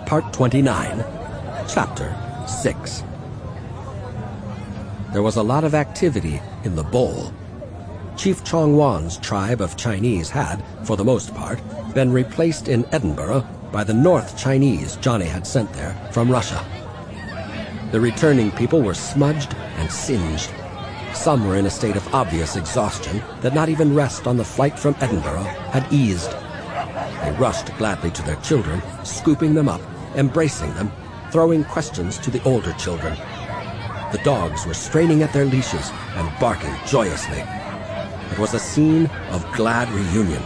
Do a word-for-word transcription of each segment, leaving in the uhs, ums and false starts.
Part twenty-nine, Chapter six. There was a lot of activity in the bowl. Chief Chong Wan's tribe of Chinese had, for the most part, been replaced in Edinburgh by the North Chinese Johnny had sent there from Russia. The returning people were smudged and singed. Some were in a state of obvious exhaustion that not even rest on the flight from Edinburgh had eased. They rushed gladly to their children, scooping them up, embracing them, throwing questions to the older children. The dogs were straining at their leashes and barking joyously. It was a scene of glad reunion.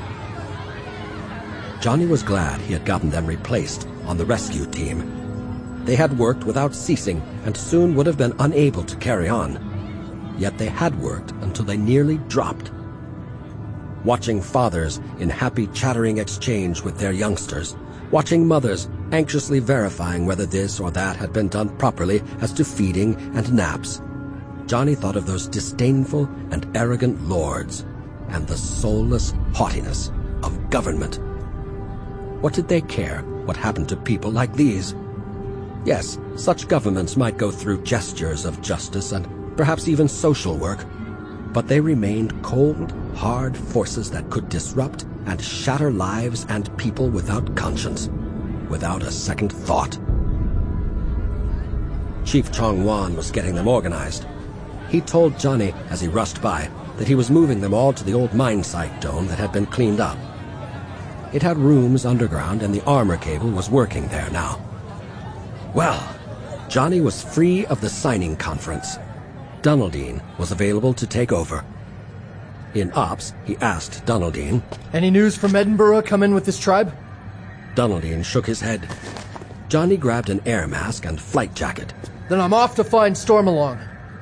Johnny was glad he had gotten them replaced on the rescue team. They had worked without ceasing and soon would have been unable to carry on. Yet they had worked until they nearly dropped. Watching fathers in happy chattering exchange with their youngsters, watching mothers anxiously verifying whether this or that had been done properly as to feeding and naps, Johnny thought of those disdainful and arrogant lords and the soulless haughtiness of government. What did they care what happened to people like these? Yes, such governments might go through gestures of justice and perhaps even social work, but they remained cold, hard forces that could disrupt and shatter lives and people without conscience, without a second thought. Chief Chong Wan was getting them organized. He told Johnny as he rushed by that he was moving them all to the old mine site dome that had been cleaned up. It had rooms underground and the armor cable was working there now. Well, Johnny was free of the signing conference. Dunaldine was available to take over. In ops, he asked Dunaldine, "Any news from Edinburgh come in with this tribe?" Dunaldine shook his head. Johnny grabbed an air mask and flight jacket. "Then I'm off to find Stormalong."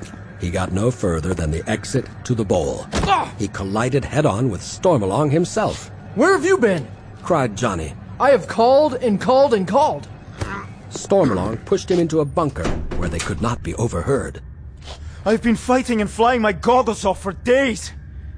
He got no further than the exit to the bowl. Ah! He collided head-on with Stormalong himself. "Where have you been?" cried Johnny. "I have called and called and called." Stormalong pushed him into a bunker where they could not be overheard. "I've been fighting and flying my goggles off for days."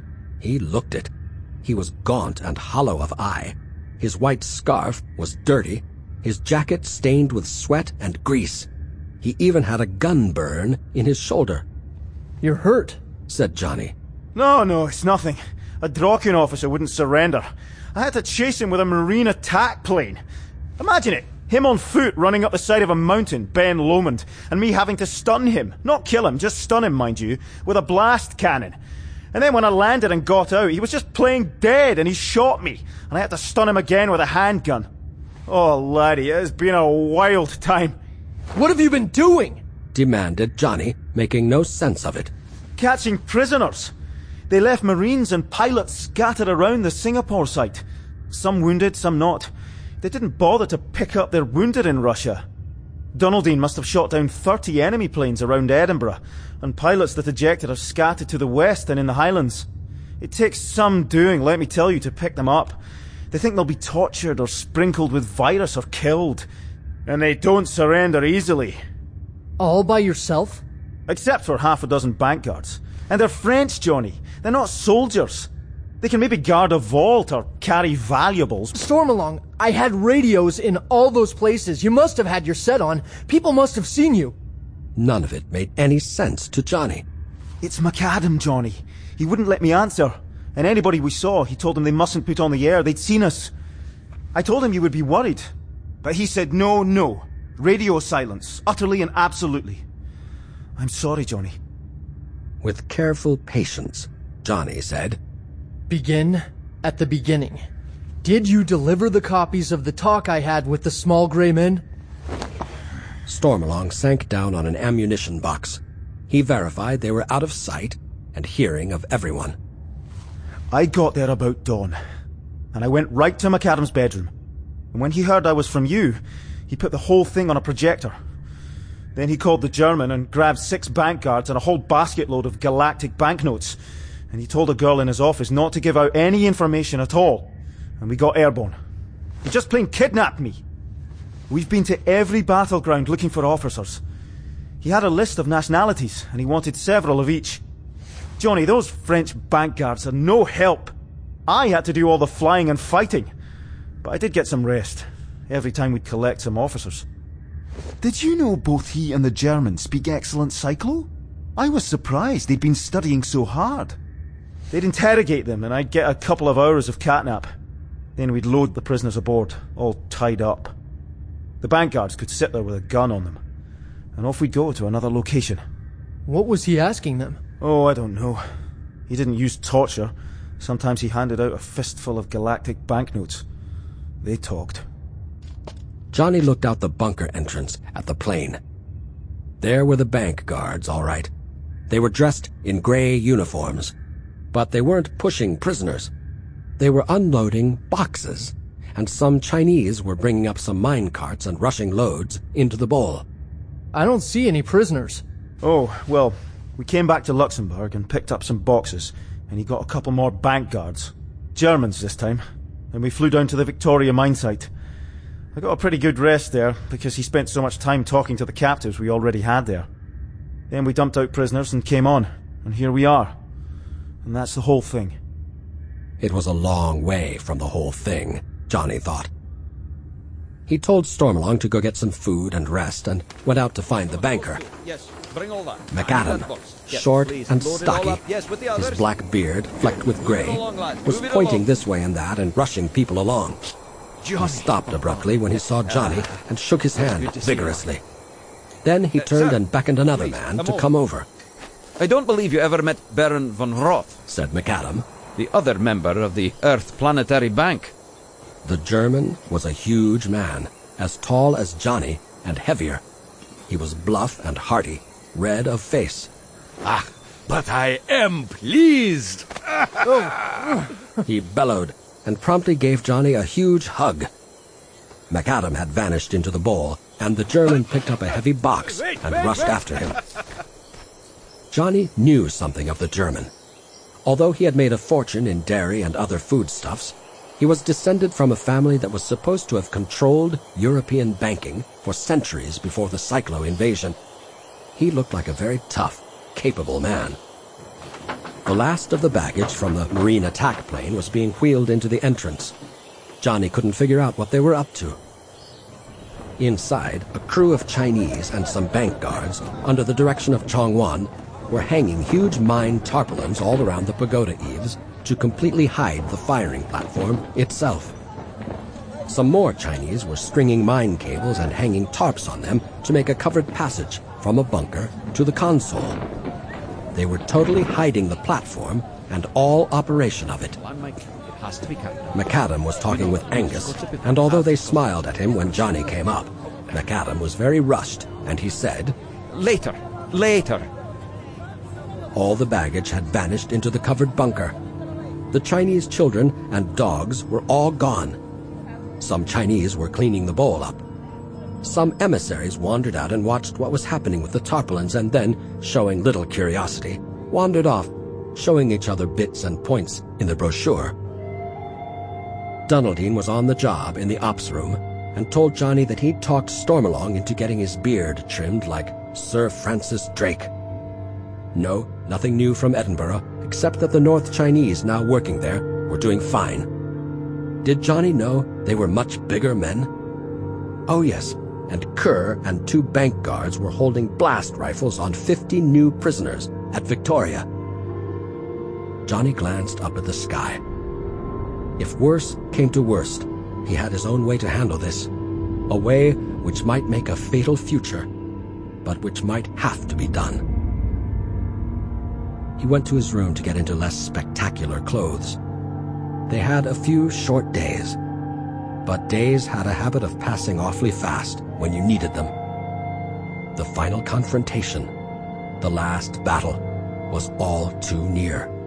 He looked it. He was gaunt and hollow of eye. His white scarf was dirty, his jacket stained with sweat and grease. He even had a gun burn in his shoulder. "You're hurt," said Johnny. No, no, it's nothing. A Draken officer wouldn't surrender. I had to chase him with a marine attack plane. Imagine it. Him on foot running up the side of a mountain, Ben Lomond, and me having to stun him. Not kill him, just stun him, mind you, with a blast cannon. And then when I landed and got out, he was just playing dead and he shot me, and I had to stun him again with a handgun. Oh, laddie, it has been a wild time. "What have you been doing?" demanded Johnny, making no sense of it. Catching prisoners. They left Marines and pilots scattered around the Singapore site. Some wounded, some not. They didn't bother to pick up their wounded in Russia. Dunaldine must have shot down thirty enemy planes around Edinburgh, and pilots that ejected are scattered to the west and in the Highlands. It takes some doing, let me tell you, to pick them up. They think they'll be tortured or sprinkled with virus or killed. And they don't surrender easily. "All by yourself?" Except for half a dozen bank guards. And they're French, Johnny. They're not soldiers. They can maybe guard a vault or carry valuables. "Stormalong, I had radios in all those places. You must have had your set on. People must have seen you." None of it made any sense to Johnny. "It's McAdam, Johnny. He wouldn't let me answer. And anybody we saw, he told them they mustn't put on the air. They'd seen us. I told him you would be worried. But he said no, no. Radio silence. Utterly and absolutely. I'm sorry, Johnny." With careful patience, Johnny said, "Begin at the beginning. Did you deliver the copies of the talk I had with the small gray men?" Stormalong sank down on an ammunition box. He verified they were out of sight and hearing of everyone. "I got there about dawn, and I went right to McAdam's bedroom. And when he heard I was from you, he put the whole thing on a projector. Then he called the German and grabbed six bank guards and a whole basket load of galactic banknotes. And he told a girl in his office not to give out any information at all. And we got airborne. He just plain kidnapped me. We've been to every battleground looking for officers. He had a list of nationalities, and he wanted several of each. Johnny, those French bank guards are no help. I had to do all the flying and fighting. But I did get some rest. every time we'd collect some officers. Did you know both he and the German speak excellent Cyclo? I was surprised they'd been studying so hard. They'd interrogate them and I'd get a couple of hours of catnap. Then we'd load the prisoners aboard, all tied up. The bank guards could sit there with a gun on them. And off we'd go to another location. What was he asking them? Oh, I don't know. He didn't use torture. Sometimes he handed out a fistful of galactic banknotes. They talked. Johnny looked out the bunker entrance at the plane. There were the bank guards, all right. They were dressed in gray uniforms. But they weren't pushing prisoners. They were unloading boxes, and some Chinese were bringing up some mine carts and rushing loads into the bowl. I don't see any prisoners. Oh, well, we came back to Luxembourg and picked up some boxes, and he got a couple more bank guards. Germans this time. And we flew down to the Victoria mine site. I got a pretty good rest there, because he spent so much time talking to the captives we already had there. Then we dumped out prisoners and came on, and here we are. And that's the whole thing. It was a long way from the whole thing, Johnny thought. He told Stormalong to go get some food and rest and went out to find the banker. Yes, bring all that. McAdam, Yes, short please, and load it all stocky, up. Yes, with the his others. black beard flecked with gray, along, lads. was Move it pointing along. this way and that and rushing people along. He stopped abruptly when he saw Johnny and shook his hand vigorously. Then he turned sir, and beckoned another please, man come to over. come over, I don't believe you ever met Baron von Roth, said McAdam. the other member of the Earth Planetary Bank. The German was a huge man, as tall as Johnny and heavier. He was bluff and hearty, red of face. Ah, but I am pleased. He bellowed and promptly gave Johnny a huge hug. McAdam had vanished into the bowl, and the German picked up a heavy box and rushed after him. Johnny knew something of the German. Although he had made a fortune in dairy and other foodstuffs, he was descended from a family that was supposed to have controlled European banking for centuries before the Cyclo invasion. He looked like a very tough, capable man. The last of the baggage from the marine attack plane was being wheeled into the entrance. Johnny couldn't figure out what they were up to. Inside, a crew of Chinese and some bank guards, under the direction of Chong Wan, were hanging huge mine tarpaulins all around the pagoda eaves to completely hide the firing platform itself. Some more Chinese were stringing mine cables and hanging tarps on them to make a covered passage from a bunker to the console. They were totally hiding the platform and all operation of it. McAdam was talking with Angus, and although they smiled at him when Johnny came up, McAdam was very rushed, and he said, Later, later. all the baggage had vanished into the covered bunker. The Chinese children and dogs were all gone. Some Chinese were cleaning the bowl up. Some emissaries wandered out and watched what was happening with the tarpaulins and then, showing little curiosity, wandered off, showing each other bits and points in the brochure. Dunaldine was on the job in the ops room and told Johnny that he'd talked Stormalong into getting his beard trimmed like Sir Francis Drake. No, nothing new from Edinburgh, except that the North Chinese now working there were doing fine. Did Johnny know they were much bigger men? Oh yes, and Kerr and two bank guards were holding blast rifles on fifty new prisoners at Victoria. Johnny glanced up at the sky. If worse came to worst, he had his own way to handle this, a way which might make a fatal future, but which might have to be done. He went to his room to get into less spectacular clothes. They had a few short days, but days had a habit of passing awfully fast when you needed them. The final confrontation, the last battle, was all too near.